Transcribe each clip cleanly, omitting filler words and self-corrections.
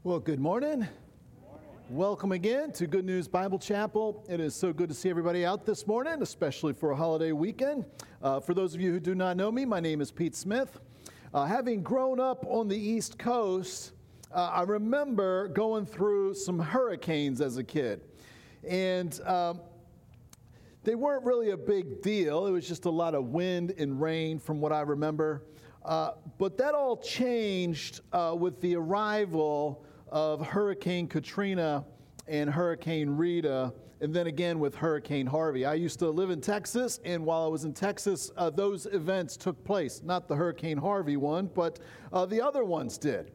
Well, good morning. Welcome again to Good News Bible Chapel. It is so good to see everybody out this morning, especially for a holiday weekend. For those of you who do not know me, my name is Pete Smith. Having grown up on the East Coast, I remember going through some hurricanes as a kid. And they weren't really a big deal. It was just a lot of wind and rain from what I remember. But that all changed with the arrival of Hurricane Katrina and Hurricane Rita, and then again with Hurricane Harvey. I used to live in Texas, and while I was in Texas, those events took place. Not the Hurricane Harvey one, but the other ones did.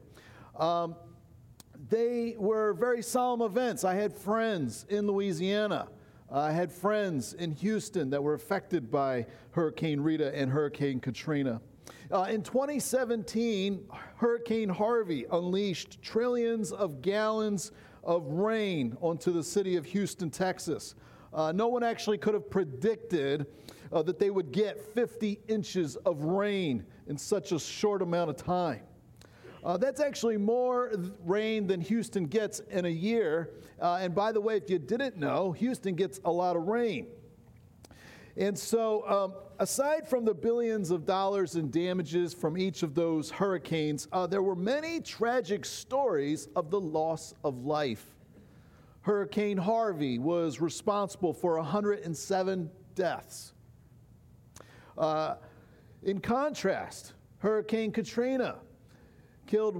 They were very solemn events. I had friends in Louisiana. I had friends in Houston that were affected by Hurricane Rita and Hurricane Katrina. In 2017, Hurricane Harvey unleashed trillions of gallons of rain onto the city of Houston, Texas. No one actually could have predicted that they would get 50 inches of rain in such a short amount of time. That's actually more rain than Houston gets in a year. And by the way, if you didn't know, Houston gets a lot of rain. And so, aside from the billions of dollars in damages from each of those hurricanes, there were many tragic stories of the loss of life. Hurricane Harvey was responsible for 107 deaths. In contrast, Hurricane Katrina killed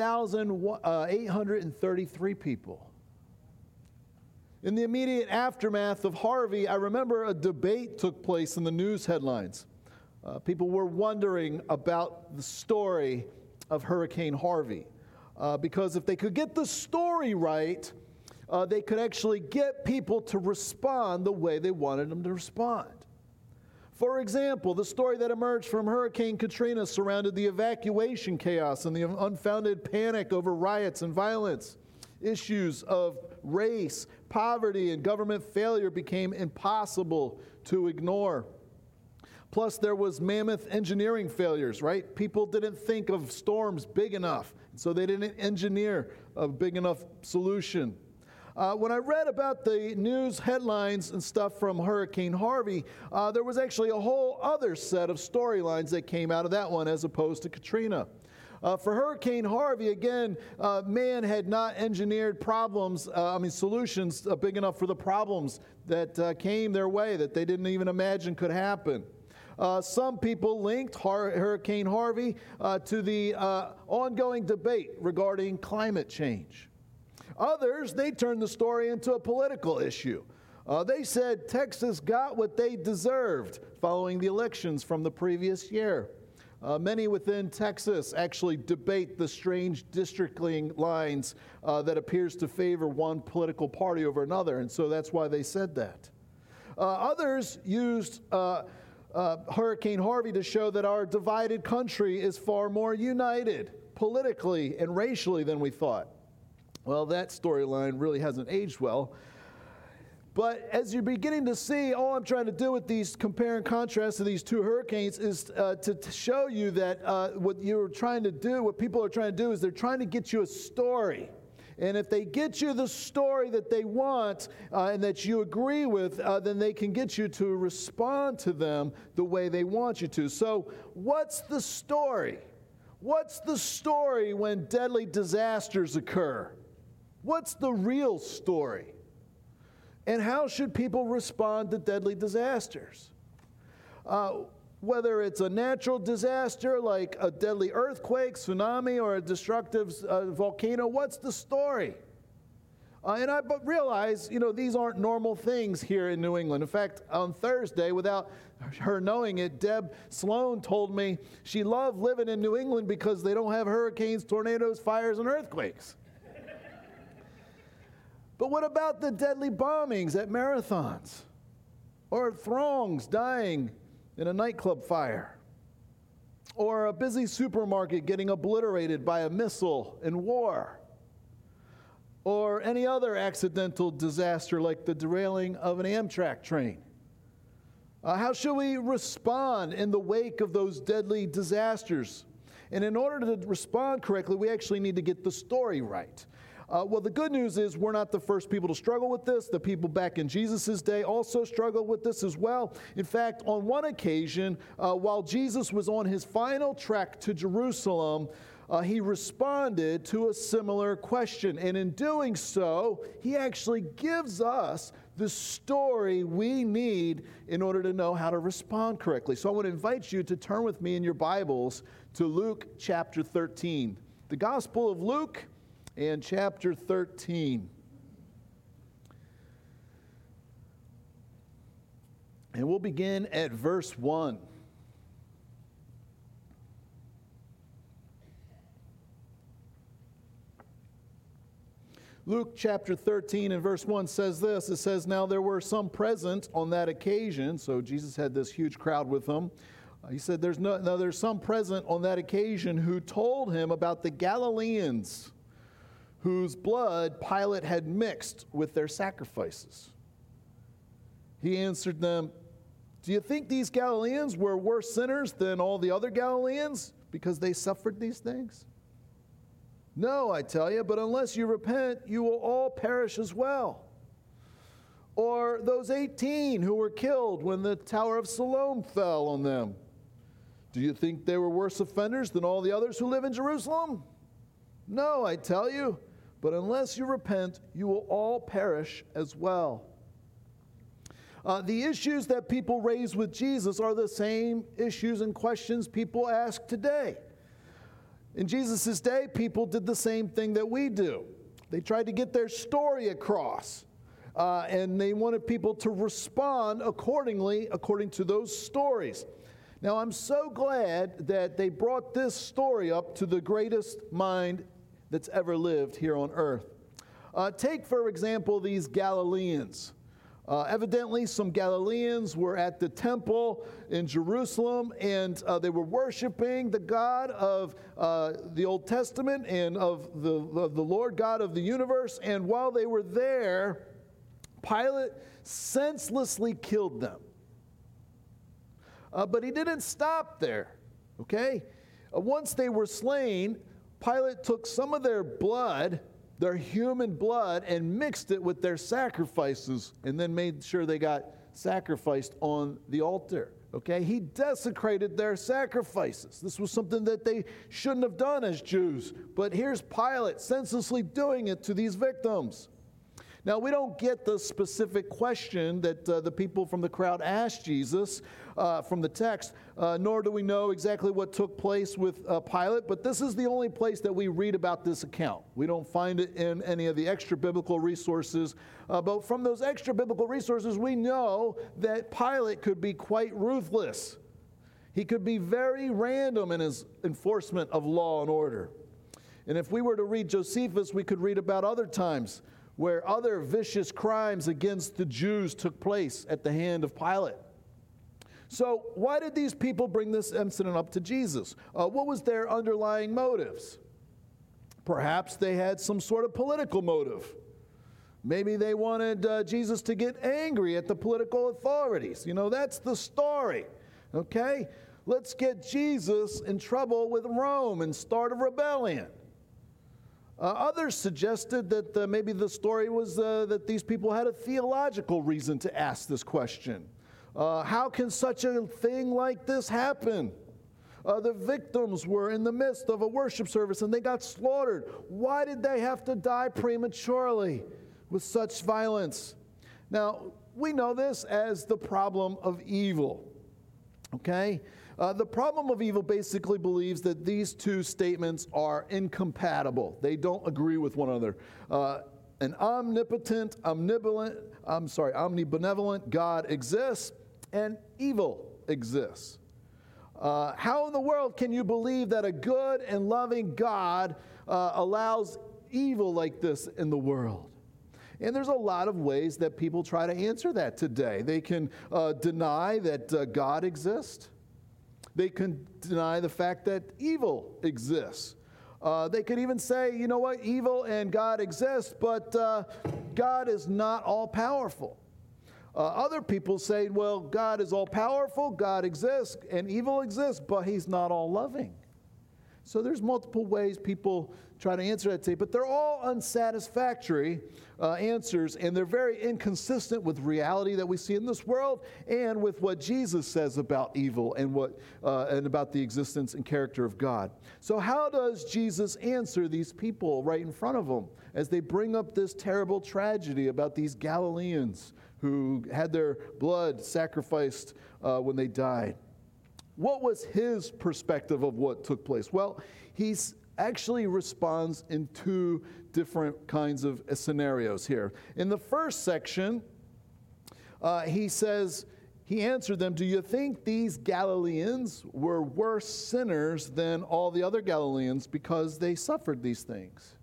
1,833 people. In the immediate aftermath of Harvey, I remember a debate took place in the news headlines. People were wondering about the story of Hurricane Harvey. Because if they could get the story right, they could actually get people to respond the way they wanted them to respond. For example, the story that emerged from Hurricane Katrina surrounded the evacuation chaos and the unfounded panic over riots and violence. Issues of race, poverty, and government failure became impossible to ignore. Plus, there was mammoth engineering failures, right? People didn't think of storms big enough, so they didn't engineer a big enough solution. When I read about the news headlines and stuff from Hurricane Harvey, there was actually a whole other set of storylines that came out of that one as opposed to Katrina. For Hurricane Harvey, again, man had not engineered solutions big enough for the problems that came their way that they didn't even imagine could happen. Some people linked Hurricane Harvey to the ongoing debate regarding climate change. Others, they turned the story into a political issue. They said Texas got what they deserved following the elections from the previous year. Many within Texas actually debate the strange districting lines that appears to favor one political party over another, and so that's why they said that. Others used Hurricane Harvey to show that our divided country is far more united politically and racially than we thought. Well, that storyline really hasn't aged well. But as you're beginning to see, all I'm trying to do with these compare and contrast to these two hurricanes is to show you that what people are trying to do is they're trying to get you a story. And if they get you the story that they want and that you agree with, then they can get you to respond to them the way they want you to. So what's the story? What's the story when deadly disasters occur? What's the real story? And how should people respond to deadly disasters? Whether it's a natural disaster like a deadly earthquake, tsunami, or a destructive volcano, what's the story? And I realize, these aren't normal things here in New England. In fact, on Thursday, without her knowing it, Deb Sloan told me she loved living in New England because they don't have hurricanes, tornadoes, fires, and earthquakes. But what about the deadly bombings at marathons? Or throngs dying in a nightclub fire? Or a busy supermarket getting obliterated by a missile in war? Or any other accidental disaster like the derailing of an Amtrak train? How should we respond in the wake of those deadly disasters? And in order to respond correctly, we actually need to get the story right. Well, the good news is we're not the first people to struggle with this. The people back in Jesus' day also struggled with this as well. In fact, on one occasion, while Jesus was on his final trek to Jerusalem, he responded to a similar question. And in doing so, he actually gives us the story we need in order to know how to respond correctly. So I want to invite you to turn with me in your Bibles to Luke chapter 13. The Gospel of Luke and chapter 13. And we'll begin at verse 1. Luke chapter 13 and verse 1 says this. It says, "Now there were some present on that occasion." So Jesus had this huge crowd with him. He said, there's some present on that occasion who told him about the Galileans whose blood Pilate had mixed with their sacrifices. He answered them, "Do you think these Galileans were worse sinners than all the other Galileans because they suffered these things? No, I tell you, but unless you repent, you will all perish as well. Or those 18 who were killed when the Tower of Siloam fell on them. Do you think they were worse offenders than all the others who live in Jerusalem? No, I tell you, but unless you repent, you will all perish as well." The issues that people raise with Jesus are the same issues and questions people ask today. In Jesus' day, people did the same thing that we do. They tried to get their story across, and they wanted people to respond accordingly, according to those stories. Now, I'm so glad that they brought this story up to the greatest mind that's ever lived here on earth. Take, for example, these Galileans. Evidently, some Galileans were at the temple in Jerusalem, and they were worshiping the God of the Old Testament and of the Lord God of the universe. And while they were there, Pilate senselessly killed them. But he didn't stop there, okay? Once they were slain, Pilate took some of their blood, their human blood, and mixed it with their sacrifices and then made sure they got sacrificed on the altar. Okay? He desecrated their sacrifices. This was something that they shouldn't have done as Jews. But here's Pilate senselessly doing it to these victims. Now, we don't get the specific question that the people from the crowd asked Jesus from the text, nor do we know exactly what took place with Pilate, but this is the only place that we read about this account. We don't find it in any of the extra biblical resources, but from those extra biblical resources, we know that Pilate could be quite ruthless. He could be very random in his enforcement of law and order. And if we were to read Josephus, we could read about other times where other vicious crimes against the Jews took place at the hand of Pilate. So why did these people bring this incident up to Jesus? What was their underlying motives? Perhaps they had some sort of political motive. Maybe they wanted Jesus to get angry at the political authorities. You know, that's the story, okay? Let's get Jesus in trouble with Rome and start a rebellion. Others suggested that maybe the story was that these people had a theological reason to ask this question. How can such a thing like this happen? The victims were in the midst of a worship service and they got slaughtered. Why did they have to die prematurely with such violence? Now, we know this as the problem of evil, okay? The problem of evil basically believes that these two statements are incompatible. They don't agree with one another. An omnibenevolent God exists, and evil exists. How in the world can you believe that a good and loving God allows evil like this in the world? And there's a lot of ways that people try to answer that today. They can deny that God exists. They can deny the fact that evil exists. They could even say, you know what, evil and God exist, but God is not all-powerful. Other people say, well, God is all-powerful, God exists, and evil exists, but he's not all-loving. So there's multiple ways people try to answer that today, but they're all unsatisfactory answers, and they're very inconsistent with reality that we see in this world and with what Jesus says about evil and about the existence and character of God. So how does Jesus answer these people right in front of him as they bring up this terrible tragedy about these Galileans who had their blood sacrificed when they died? What was his perspective of what took place? Well, he actually responds in two different kinds of scenarios here. In the first section, he answered them, "Do you think these Galileans were worse sinners than all the other Galileans because they suffered these things?"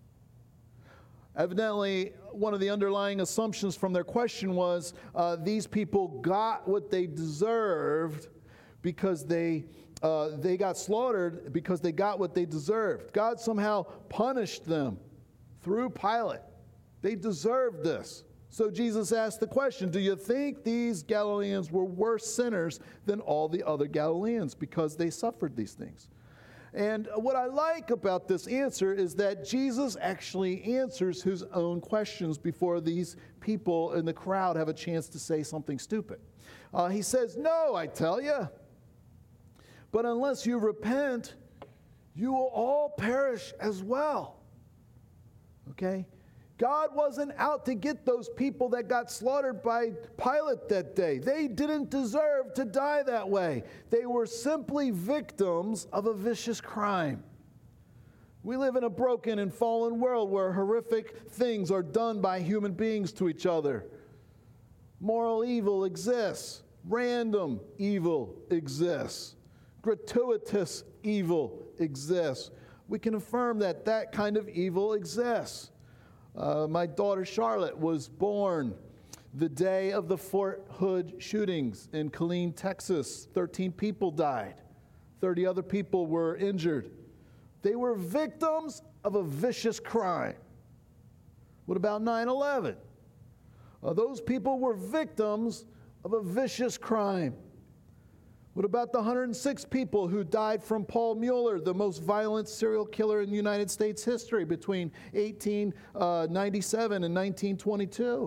Evidently, one of the underlying assumptions from their question was these people got what they deserved because they got slaughtered because they got what they deserved. God somehow punished them through Pilate. They deserved this. So Jesus asked the question, do you think these Galileans were worse sinners than all the other Galileans because they suffered these things? And what I like about this answer is that Jesus actually answers his own questions before these people in the crowd have a chance to say something stupid. He says, "No, I tell you. But unless you repent, you will all perish as well." Okay? God wasn't out to get those people that got slaughtered by Pilate that day. They didn't deserve to die that way. They were simply victims of a vicious crime. We live in a broken and fallen world where horrific things are done by human beings to each other. Moral evil exists. Random evil exists. Gratuitous evil exists. We can affirm that that kind of evil exists. My daughter Charlotte was born the day of the Fort Hood shootings in Killeen, Texas. 13 people died. 30 other people were injured. They were victims of a vicious crime. What about 9/11? Those people were victims of a vicious crime. What about the 106 people who died from Paul Mueller, the most violent serial killer in United States history between 1897 and 1922?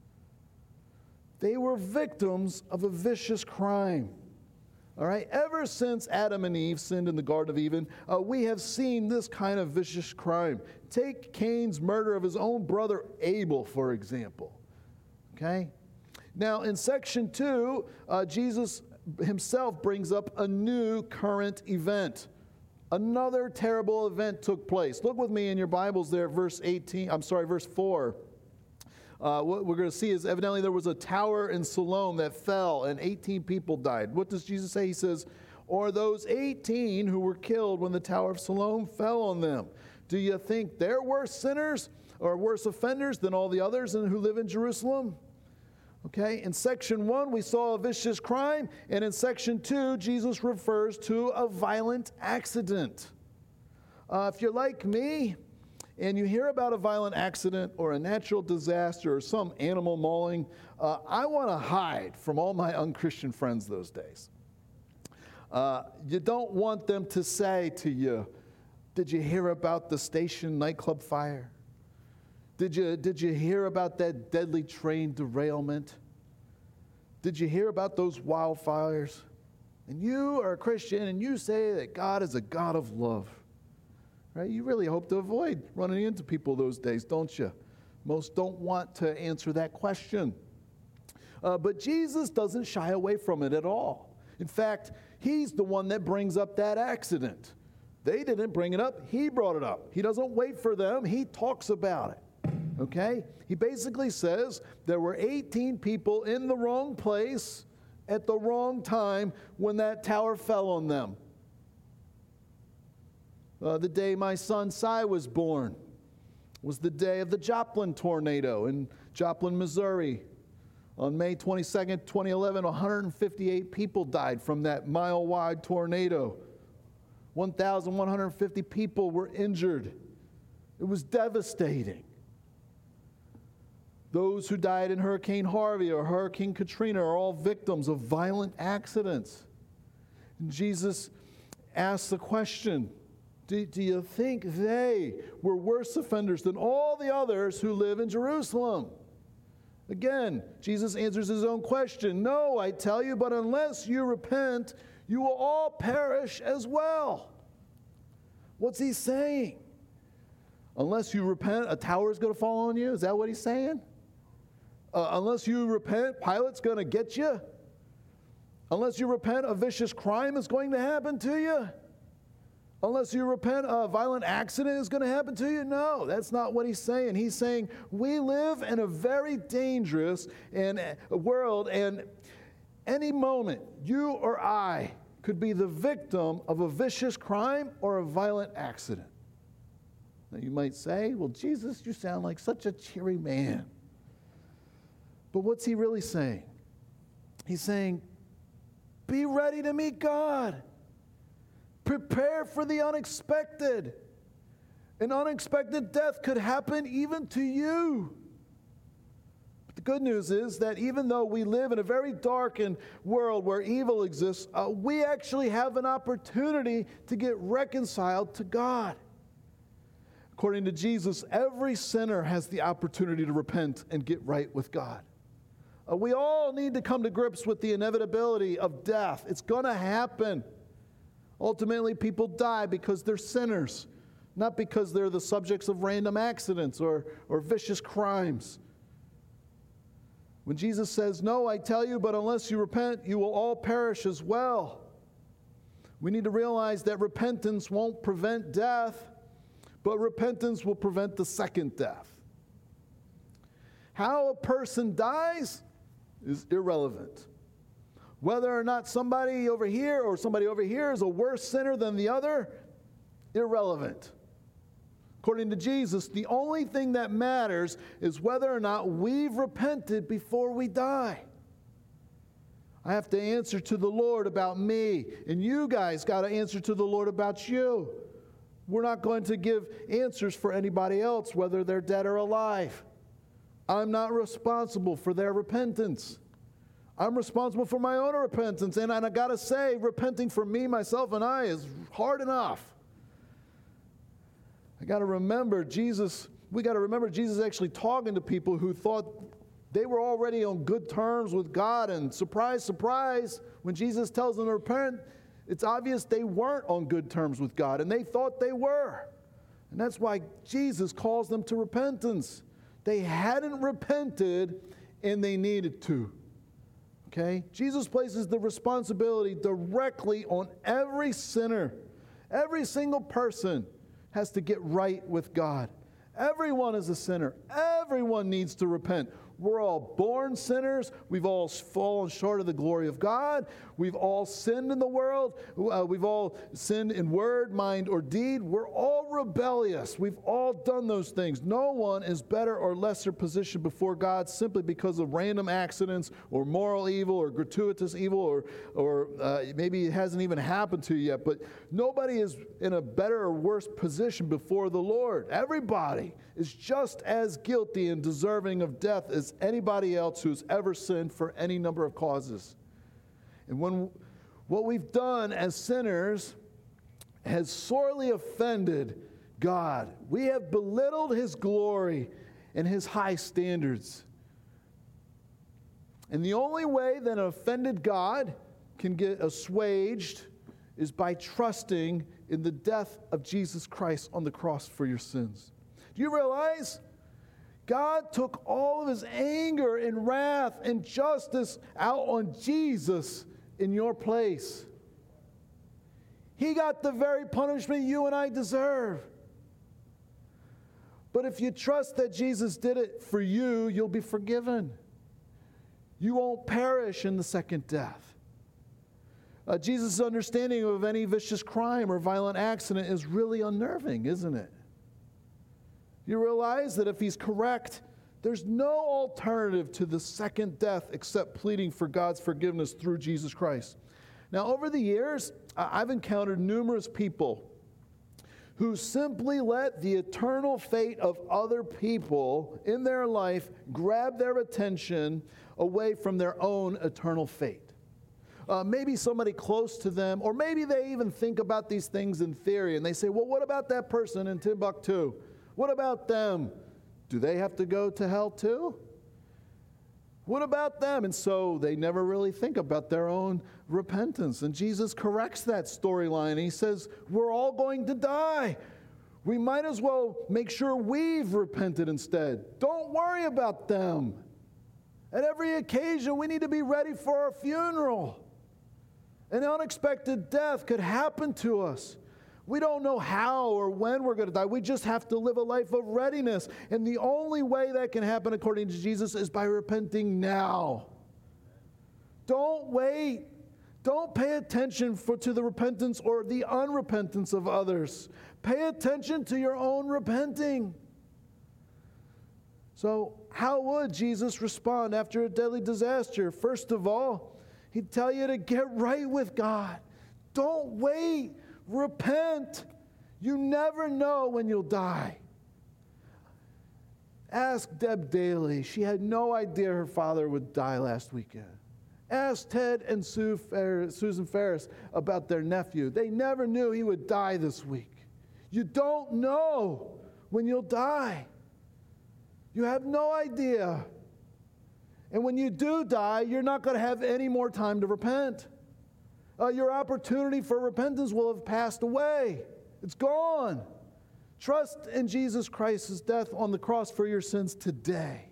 They were victims of a vicious crime. All right, ever since Adam and Eve sinned in the Garden of Eden, we have seen this kind of vicious crime. Take Cain's murder of his own brother Abel, for example. Okay? Now, in section 2, Jesus himself brings up a new current event. Another terrible event took place. Look with me in your Bibles there, verse 4. What we're going to see is evidently there was a tower in Siloam that fell and 18 people died. What does Jesus say? He says, "Or those 18 who were killed when the tower of Siloam fell on them. Do you think they're worse sinners or worse offenders than all the others who live in Jerusalem?" Okay, in section 1, we saw a vicious crime, and in section 2, Jesus refers to a violent accident. If you're like me, and you hear about a violent accident or a natural disaster or some animal mauling, I want to hide from all my unchristian friends those days. You don't want them to say to you, "Did you hear about the station nightclub fire? Did you hear about that deadly train derailment? Did you hear about those wildfires?" And you are a Christian and you say that God is a God of love. Right? You really hope to avoid running into people those days, don't you? Most don't want to answer that question. But Jesus doesn't shy away from it at all. In fact, he's the one that brings up that accident. They didn't bring it up. He brought it up. He doesn't wait for them. He talks about it. Okay? He basically says there were 18 people in the wrong place at the wrong time when that tower fell on them. The day my son Cy was born was the day of the Joplin tornado in Joplin, Missouri. On May 22nd, 2011, 158 people died from that mile-wide tornado. 1,150 people were injured. It was devastating. Those who died in Hurricane Harvey or Hurricane Katrina are all victims of violent accidents. And Jesus asked the question, Do you think they were worse offenders than all the others who live in Jerusalem? Again, Jesus answers his own question. No, I tell you, but unless you repent, you will all perish as well. What's he saying? Unless you repent, a tower is going to fall on you? Is that what he's saying? Unless you repent, Pilate's going to get you? Unless you repent, a vicious crime is going to happen to you? Unless you repent, a violent accident is going to happen to you? No, that's not what he's saying. He's saying we live in a very dangerous world, and any moment, you or I could be the victim of a vicious crime or a violent accident. Now you might say, well, Jesus, you sound like such a cheery man. But what's he really saying? He's saying, be ready to meet God. Prepare for the unexpected. An unexpected death could happen even to you. But the good news is that even though we live in a very darkened world where evil exists, we actually have an opportunity to get reconciled to God. According to Jesus, every sinner has the opportunity to repent and get right with God. We all need to come to grips with the inevitability of death. It's going to happen. Ultimately, people die because they're sinners, not because they're the subjects of random accidents or vicious crimes. When Jesus says, no, I tell you, but unless you repent, you will all perish as well. We need to realize that repentance won't prevent death, but repentance will prevent the second death. How a person dies is irrelevant. Whether or not somebody over here or somebody over here is a worse sinner than the other, irrelevant. According to Jesus, the only thing that matters is whether or not we've repented before we die. I have to answer to the Lord about me, and you guys got to answer to the Lord about you. We're not going to give answers for anybody else, whether they're dead or alive. I'm not responsible for their repentance. I'm responsible for my own repentance. And I got to say, repenting for me, myself, and I is hard enough. We got to remember Jesus actually talking to people who thought they were already on good terms with God. And surprise, surprise, when Jesus tells them to repent, it's obvious they weren't on good terms with God. And they thought they were. And that's why Jesus calls them to repentance. They hadn't repented and they needed to. Okay? Jesus places the responsibility directly on every sinner. Every single person has to get right with God. Everyone is a sinner. Everyone needs to repent. We're all born sinners. We've all fallen short of the glory of God. We've all sinned in the world. We've all sinned in word, mind, or deed. We're all rebellious. We've all done those things. No one is better or lesser positioned before God simply because of random accidents or moral evil or gratuitous evil or maybe it hasn't even happened to you yet. But nobody is in a better or worse position before the Lord. Everybody is just as guilty and deserving of death as anybody else who's ever sinned for any number of causes. And when what we've done as sinners has sorely offended God, we have belittled his glory and his high standards. And the only way that an offended God can get assuaged is by trusting in the death of Jesus Christ on the cross for your sins. Do you realize God took all of his anger and wrath and justice out on Jesus in your place? He got the very punishment you and I deserve. But if you trust that Jesus did it for you, you'll be forgiven. You won't perish in the second death. Jesus' understanding of any vicious crime or violent accident is really unnerving, isn't it? You realize that if he's correct, there's no alternative to the second death except pleading for God's forgiveness through Jesus Christ. Now, over the years, I've encountered numerous people who simply let the eternal fate of other people in their life grab their attention away from their own eternal fate. maybe somebody close to them, or maybe they even think about these things in theory, and they say, well, what about that person in Timbuktu? What about them? Do they have to go to hell too? What about them? And so they never really think about their own repentance. And Jesus corrects that storyline. He says, we're all going to die. We might as well make sure we've repented instead. Don't worry about them. At every occasion, we need to be ready for our funeral. An unexpected death could happen to us. We don't know how or when we're going to die. We just have to live a life of readiness. And the only way that can happen, according to Jesus, is by repenting now. Don't wait. Don't pay attention to the repentance or the unrepentance of others. Pay attention to your own repenting. So, how would Jesus respond after a deadly disaster? First of all, he'd tell you to get right with God. Don't wait. Repent. You never know when you'll die. Ask Deb Daly. She had no idea her father would die last weekend. Ask Ted and Susan Ferris about their nephew. They never knew he would die this week. You don't know when you'll die. You have no idea. And when you do die, you're not going to have any more time to repent. Your opportunity for repentance will have passed away. It's gone. Trust in Jesus Christ's death on the cross for your sins today.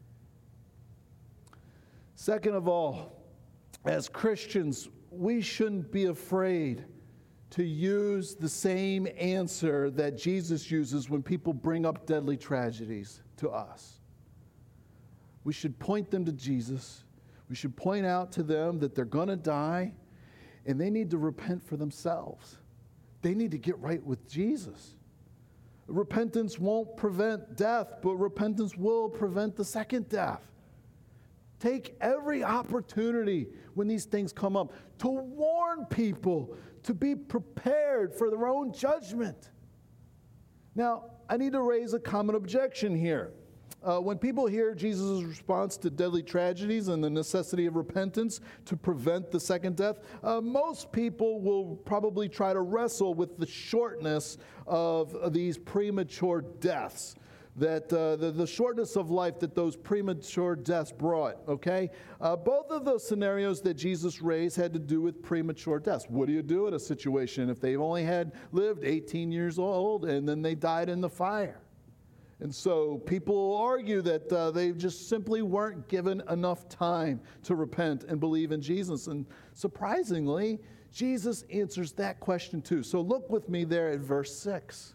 Second of all, as Christians, we shouldn't be afraid to use the same answer that Jesus uses when people bring up deadly tragedies to us. We should point them to Jesus. We should point out to them that they're going to die, and they need to repent for themselves. They need to get right with Jesus. Repentance won't prevent death, but repentance will prevent the second death. Take every opportunity when these things come up to warn people to be prepared for their own judgment. Now, I need to raise a common objection here. When people hear Jesus' response to deadly tragedies and the necessity of repentance to prevent the second death, most people will probably try to wrestle with the shortness of these premature deaths, that the shortness of life that those premature deaths brought, okay? Both of those scenarios that Jesus raised had to do with premature deaths. What do you do in a situation if they've only had lived 18 years old and then they died in the fire? And so people argue that they just simply weren't given enough time to repent and believe in Jesus. And surprisingly, Jesus answers that question too. So look with me there at verse 6.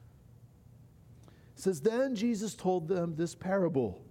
It says, then Jesus told them this parable.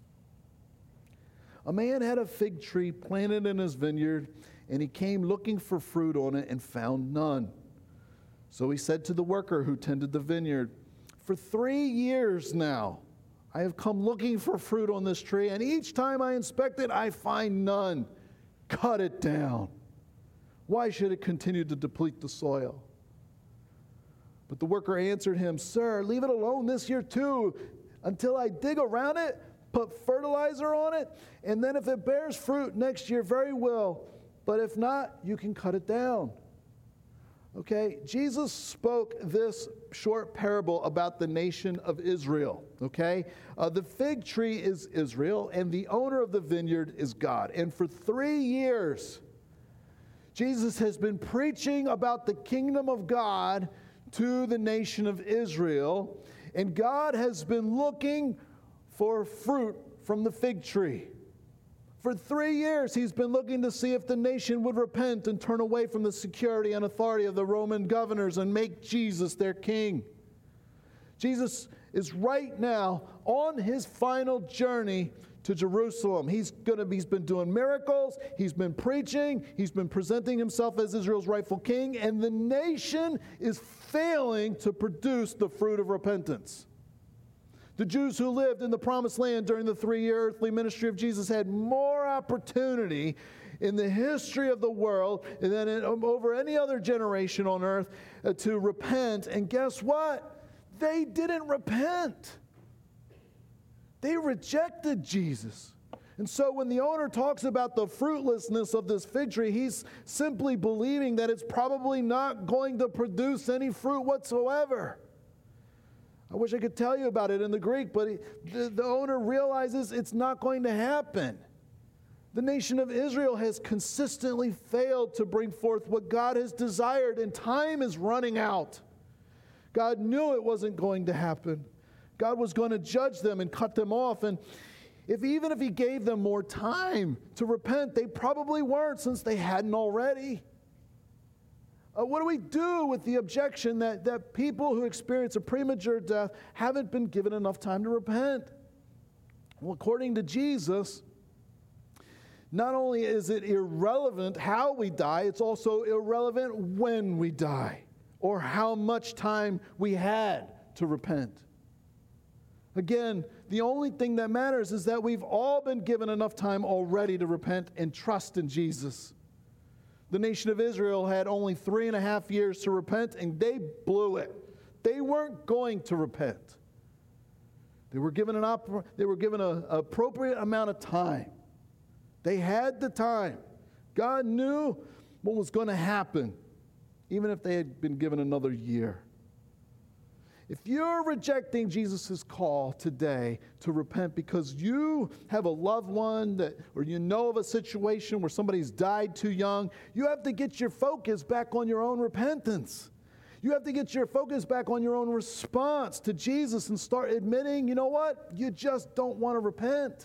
A man had a fig tree planted in his vineyard, and he came looking for fruit on it and found none. So he said to the worker who tended the vineyard, for 3 years now, I have come looking for fruit on this tree, and each time I inspect it, I find none. Cut it down. Why should it continue to deplete the soil? But the worker answered him, sir, leave it alone this year too, until I dig around it, put fertilizer on it, and then if it bears fruit next year, very well. But if not, you can cut it down. Okay, Jesus spoke this short parable about the nation of Israel, okay? The fig tree is Israel, and the owner of the vineyard is God. And for 3 years, Jesus has been preaching about the kingdom of God to the nation of Israel, and God has been looking for fruit from the fig tree. For 3 years, he's been looking to see if the nation would repent and turn away from the security and authority of the Roman governors and make Jesus their king. Jesus is right now on his final journey to Jerusalem. He's been doing miracles, he's been preaching, he's been presenting himself as Israel's rightful king, and the nation is failing to produce the fruit of repentance. The Jews who lived in the Promised Land during the 3-year earthly ministry of Jesus had more opportunity in the history of the world than over any other generation on earth to repent. And guess what? They didn't repent. They rejected Jesus. And so when the owner talks about the fruitlessness of this fig tree, he's simply believing that it's probably not going to produce any fruit whatsoever. I wish I could tell you about it in the Greek, but the owner realizes it's not going to happen. The nation of Israel has consistently failed to bring forth what God has desired, and time is running out. God knew it wasn't going to happen. God was going to judge them and cut them off. And even if he gave them more time to repent, they probably weren't, since they hadn't already. What do we do with the objection that people who experience a premature death haven't been given enough time to repent? Well, according to Jesus, not only is it irrelevant how we die, it's also irrelevant when we die, or how much time we had to repent. Again, the only thing that matters is that we've all been given enough time already to repent and trust in Jesus. The nation of Israel had only 3.5 years to repent, and they blew it. They weren't going to repent. They were given an appropriate amount of time. They had the time. God knew what was going to happen, even if they had been given another year. If you're rejecting Jesus' call today to repent because you have a loved one or you know of a situation where somebody's died too young, you have to get your focus back on your own repentance. You have to get your focus back on your own response to Jesus and start admitting, you know what? You just don't want to repent.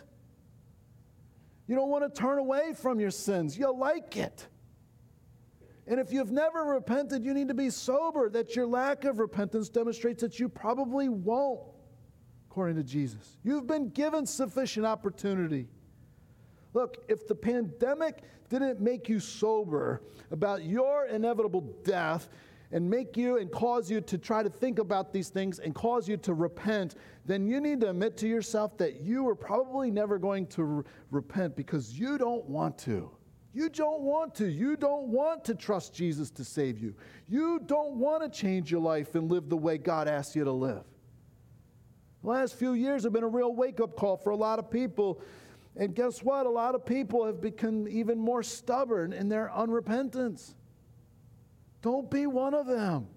You don't want to turn away from your sins. You like it. And if you've never repented, you need to be sober that your lack of repentance demonstrates that you probably won't, according to Jesus. You've been given sufficient opportunity. Look, if the pandemic didn't make you sober about your inevitable death and make you and cause you to try to think about these things and cause you to repent, then you need to admit to yourself that you are probably never going to repent because you don't want to. You don't want to. You don't want to trust Jesus to save you. You don't want to change your life and live the way God asks you to live. The last few years have been a real wake-up call for a lot of people. And guess what? A lot of people have become even more stubborn in their unrepentance. Don't be one of them.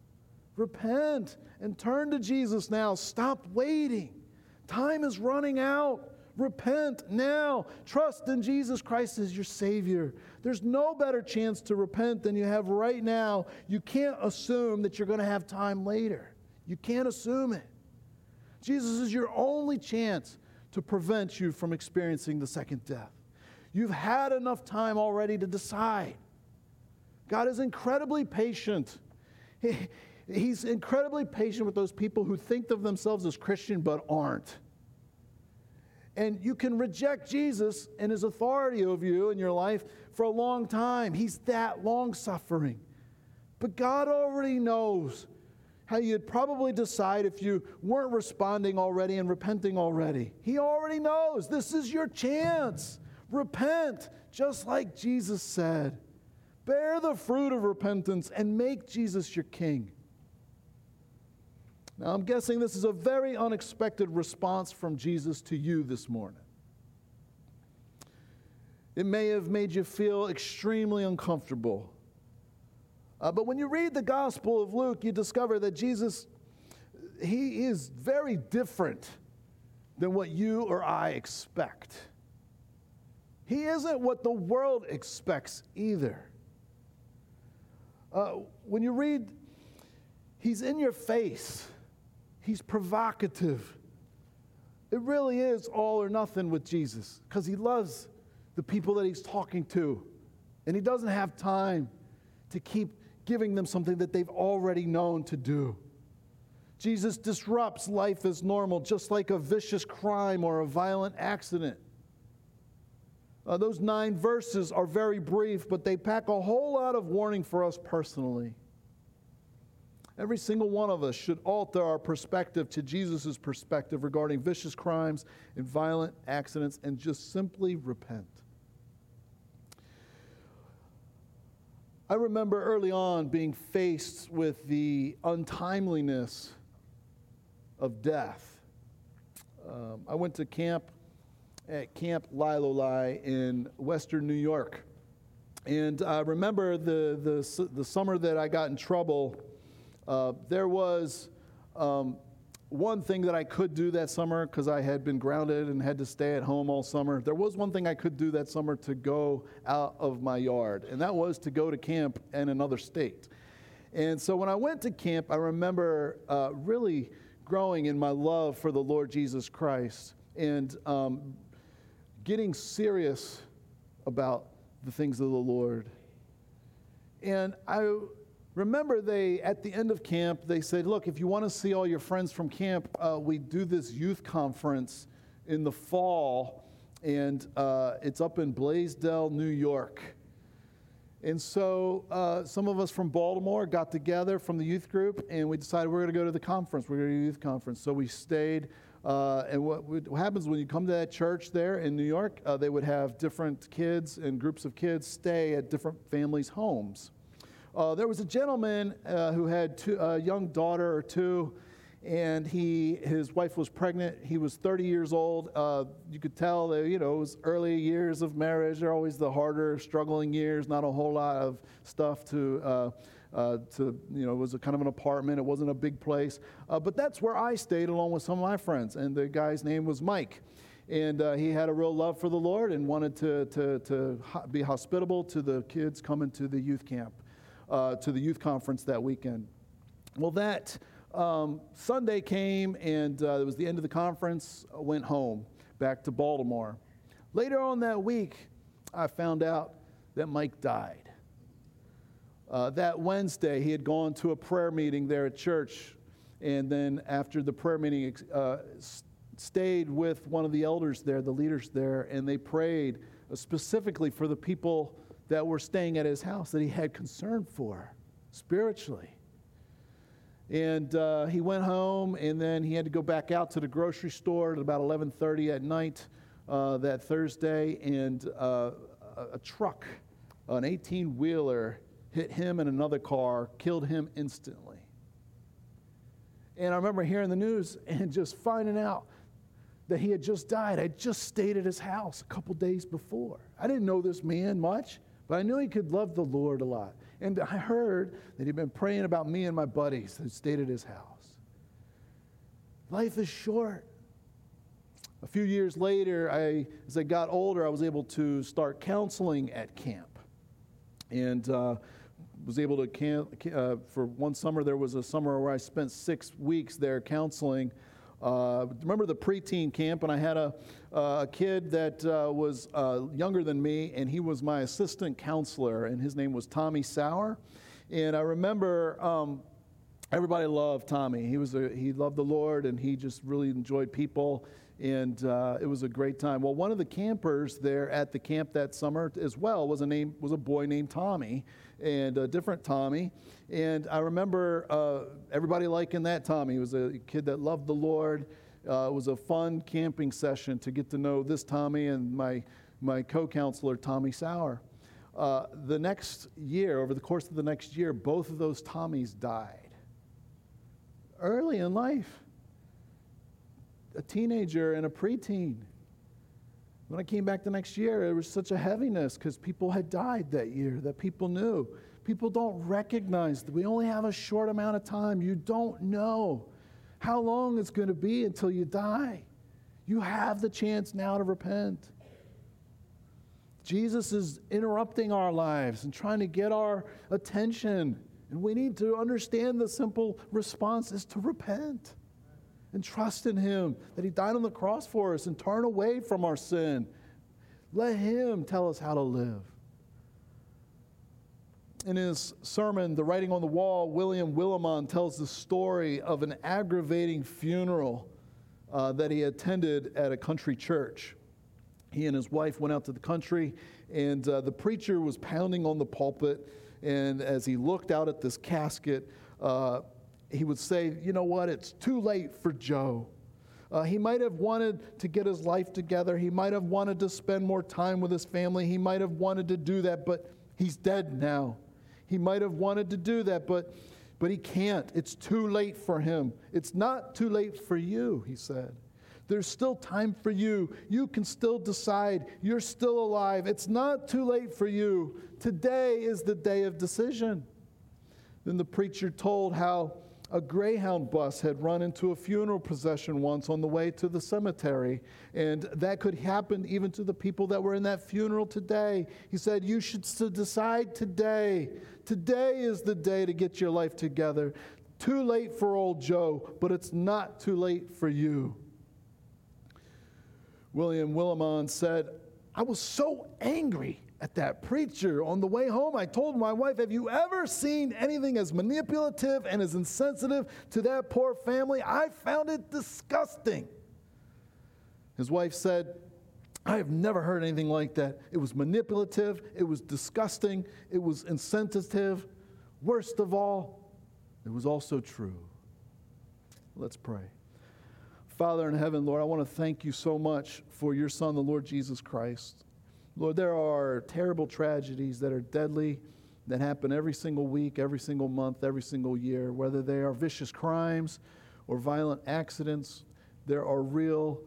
Repent and turn to Jesus now. Stop waiting. Time is running out. Repent now. Trust in Jesus Christ as your Savior. There's no better chance to repent than you have right now. You can't assume that you're going to have time later. You can't assume it. Jesus is your only chance to prevent you from experiencing the second death. You've had enough time already to decide. God is incredibly patient. He's incredibly patient with those people who think of themselves as Christian but aren't. And you can reject Jesus and his authority over you in your life for a long time. He's that long-suffering. But God already knows how you'd probably decide if you weren't responding already and repenting already. He already knows. This is your chance. Repent, just like Jesus said. Bear the fruit of repentance and make Jesus your King. Now, I'm guessing this is a very unexpected response from Jesus to you this morning. It may have made you feel extremely uncomfortable. But when you read the Gospel of Luke, you discover that Jesus, he is very different than what you or I expect. He isn't what the world expects either. When you read, he's in your face. He's provocative. It really is all or nothing with Jesus because he loves the people that he's talking to. And he doesn't have time to keep giving them something that they've already known to do. Jesus disrupts life as normal, just like a vicious crime or a violent accident. Those 9 verses are very brief, but they pack a whole lot of warning for us personally. Every single one of us should alter our perspective to Jesus' perspective regarding vicious crimes and violent accidents and just simply repent. I remember early on being faced with the untimeliness of death. I went to camp, at Camp Lilolai in western New York. And I remember the summer that I got in trouble, there was one thing that I could do that summer because I had been grounded and had to stay at home all summer. There was one thing I could do that summer to go out of my yard, and that was to go to camp in another state. And so when I went to camp, I remember really growing in my love for the Lord Jesus Christ and getting serious about the things of the Lord. And I remember at the end of camp, they said, look, if you want to see all your friends from camp, we do this youth conference in the fall, and it's up in Blaisdell, New York. And so some of us from Baltimore got together from the youth group, and we decided we're going to go to the conference. We're going to do a youth conference. So we stayed. And what happens when you come to that church there in New York, they would have different kids and groups of kids stay at different families' homes. There was a gentleman who had a young daughter or two, and his wife was pregnant. He was 30 years old. You could tell that, it was early years of marriage. They're always the harder, struggling years, not a whole lot of stuff it was a kind of an apartment. It wasn't a big place. But that's where I stayed along with some of my friends. And the guy's name was Mike. And he had a real love for the Lord and wanted to be hospitable to the kids coming to the youth camp, to the youth conference that weekend. Well, that Sunday came, and it was the end of the conference. I went home, back to Baltimore. Later on that week, I found out that Mike died. That Wednesday, he had gone to a prayer meeting there at church, and then after the prayer meeting, stayed with one of the elders there, the leaders there, and they prayed specifically for the people that were staying at his house that he had concern for spiritually. And he went home, and then he had to go back out to the grocery store at about 11:30 at night that Thursday, and a truck, an 18-wheeler, hit him and another car, killed him instantly. And I remember hearing the news and just finding out that he had just died. I just stayed at his house a couple days before. I didn't know this man much, but I knew he could love the Lord a lot. And I heard that he'd been praying about me and my buddies who stayed at his house. Life is short. A few years later, as I got older, I was able to start counseling at camp. And was able to camp for one summer. There was a summer where I spent 6 weeks there counseling. Remember the preteen camp, and I had a kid that was younger than me, and he was my assistant counselor, and his name was Tommy Sauer. And I remember everybody loved Tommy. He loved the Lord, and he just really enjoyed people, and it was a great time. Well, one of the campers there at the camp that summer as well was a boy named Tommy, and a different Tommy. And I remember everybody liking that Tommy. He was a kid that loved the Lord. It was a fun camping session to get to know this Tommy and my co-counselor, Tommy Sauer. The next year, over the course of the next year, both of those Tommies died. Early in life. A teenager and a preteen. When I came back the next year, there was such a heaviness because people had died that year that people knew. People don't recognize that we only have a short amount of time. You don't know how long it's going to be until you die. You have the chance now to repent. Jesus is interrupting our lives and trying to get our attention. And we need to understand the simple response is to repent. And trust in Him, that He died on the cross for us, and turn away from our sin. Let Him tell us how to live. In his sermon, The Writing on the Wall, William Willimon tells the story of an aggravating funeral that he attended at a country church. He and his wife went out to the country, and the preacher was pounding on the pulpit, and as he looked out at this casket, he would say, you know what, it's too late for Joe. He might have wanted to get his life together. He might have wanted to spend more time with his family. He might have wanted to do that, but he's dead now. He might have wanted to do that, but he can't. It's too late for him. It's not too late for you, he said. There's still time for you. You can still decide. You're still alive. It's not too late for you. Today is the day of decision. Then the preacher told how a Greyhound bus had run into a funeral procession once on the way to the cemetery, and that could happen even to the people that were in that funeral today. He said, you should decide today. Today is the day to get your life together. Too late for old Joe, but it's not too late for you. William Willimon said, I was so angry at that preacher. On the way home, I told my wife, have you ever seen anything as manipulative and as insensitive to that poor family? I found it disgusting. His wife said, I have never heard anything like that. It was manipulative. It was disgusting. It was insensitive. Worst of all, it was also true. Let's pray. Father in heaven, Lord, I want to thank you so much for your Son, the Lord Jesus Christ. Lord, there are terrible tragedies that are deadly, that happen every single week, every single month, every single year. Whether they are vicious crimes or violent accidents, there are real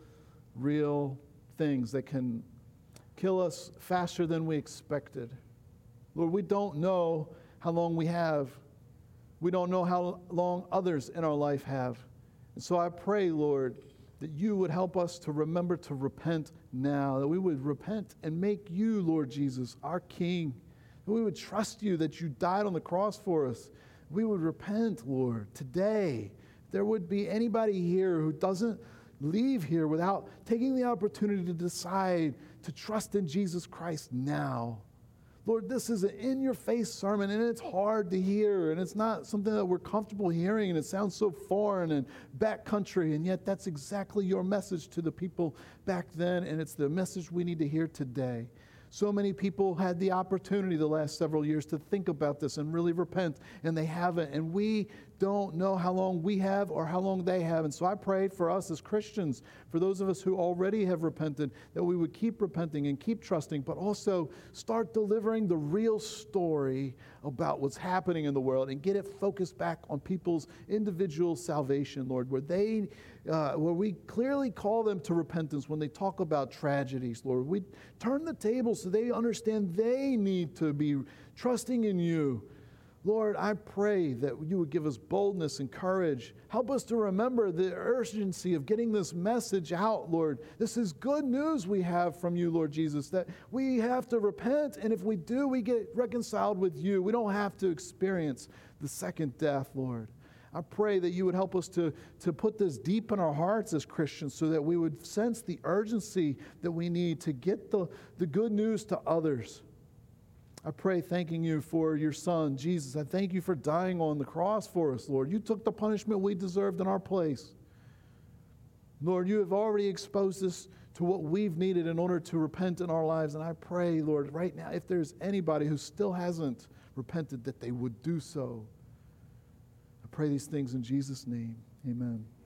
things that can kill us faster than we expected. Lord, we don't know how long we have. We don't know how long others in our life have. And so I pray, Lord, that you would help us to remember to repent now, that we would repent and make you, Lord Jesus, our King, that we would trust you that you died on the cross for us. We would repent, Lord, today. If there would be anybody here who doesn't leave here without taking the opportunity to decide to trust in Jesus Christ now. Lord, this is an in-your-face sermon, and it's hard to hear, and it's not something that we're comfortable hearing, and it sounds so foreign and backcountry, and yet that's exactly your message to the people back then, and it's the message we need to hear today. So many people had the opportunity the last several years to think about this and really repent, and they haven't, and we don't know how long we have or how long they have. And so I pray for us as Christians, for those of us who already have repented, that we would keep repenting and keep trusting, but also start delivering the real story about what's happening in the world and get it focused back on people's individual salvation, Lord, where we clearly call them to repentance when they talk about tragedies, Lord. We turn the table so they understand they need to be trusting in you. Lord, I pray that you would give us boldness and courage. Help us to remember the urgency of getting this message out, Lord. This is good news we have from you, Lord Jesus, that we have to repent, and if we do, we get reconciled with you. We don't have to experience the second death, Lord. I pray that you would help us to put this deep in our hearts as Christians so that we would sense the urgency that we need to get the good news to others. I pray thanking you for your Son, Jesus. I thank you for dying on the cross for us, Lord. You took the punishment we deserved in our place. Lord, you have already exposed us to what we've needed in order to repent in our lives. And I pray, Lord, right now, if there's anybody who still hasn't repented, that they would do so. I pray these things in Jesus' name. Amen.